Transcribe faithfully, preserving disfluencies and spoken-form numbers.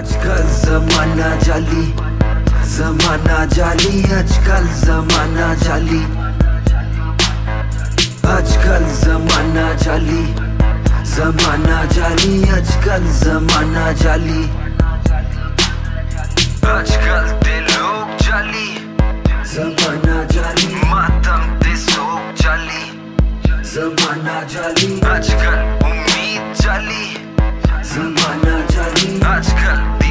आजकल जमाना जाली, जमाना जाली, आजकल जमाना जाली, आजकल जमाना जाली, जमाना जाली, आजकल जमाना जाली, आजकल दे लोग जाली, जमाना जाली, मातम दे सोच जाली, जमाना जाली, आजकल उम्मीद जाली, जमाना जाली, आजकल